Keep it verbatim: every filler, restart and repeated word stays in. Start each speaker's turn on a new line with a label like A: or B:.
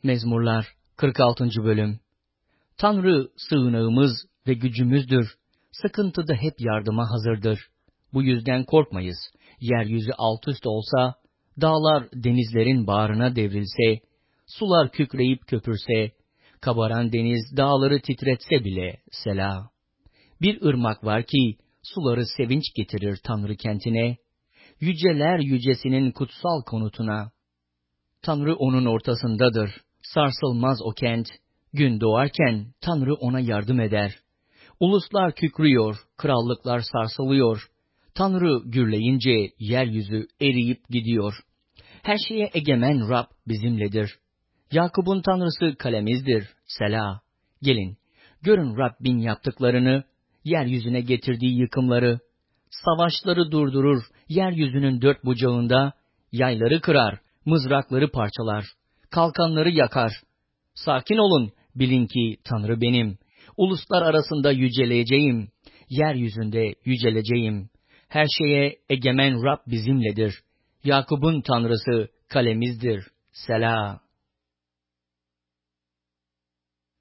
A: Mezmurlar kırk altıncı. Bölüm. Tanrı sığınağımız ve gücümüzdür. Sıkıntıda hep yardıma hazırdır. Bu yüzden korkmayız. Yeryüzü alt üst olsa, dağlar denizlerin bağrına devrilse, sular kükreyip köpürse, kabaran deniz dağları titretse bile, Sela. Bir ırmak var ki, suları sevinç getirir Tanrı kentine, yüceler yücesinin kutsal konutuna. Tanrı onun ortasındadır, sarsılmaz o kent. Gün doğarken Tanrı ona yardım eder. Uluslar kükrüyor, krallıklar sarsılıyor. Tanrı gürleyince yeryüzü eriyip gidiyor. Her şeye egemen Rab bizimledir. Yakup'un Tanrısı kalemizdir, Sela. Gelin, görün Rabbin yaptıklarını, yeryüzüne getirdiği yıkımları. Savaşları durdurur, yeryüzünün dört bucağında, yayları kırar, mızrakları parçalar, kalkanları yakar. Sakin olun, bilin ki Tanrı benim. Uluslar arasında yüceleyeceğim, yeryüzünde yüceleceğim. Her şeye egemen Rab bizimledir. Yakup'un Tanrısı kalemizdir, Sela.